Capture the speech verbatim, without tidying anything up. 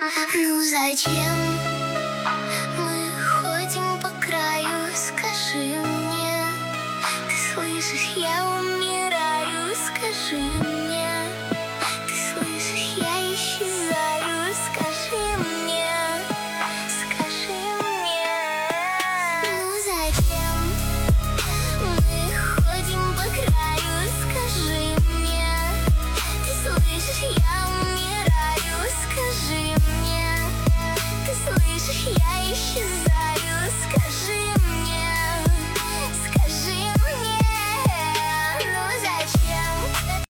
Ну зачем мы ходим по краю? Скажи мне, ты слышишь, я умираю. Скажи мне, ты слышишь, я исчезаю. Скажи мне, скажи мне, ну зачем?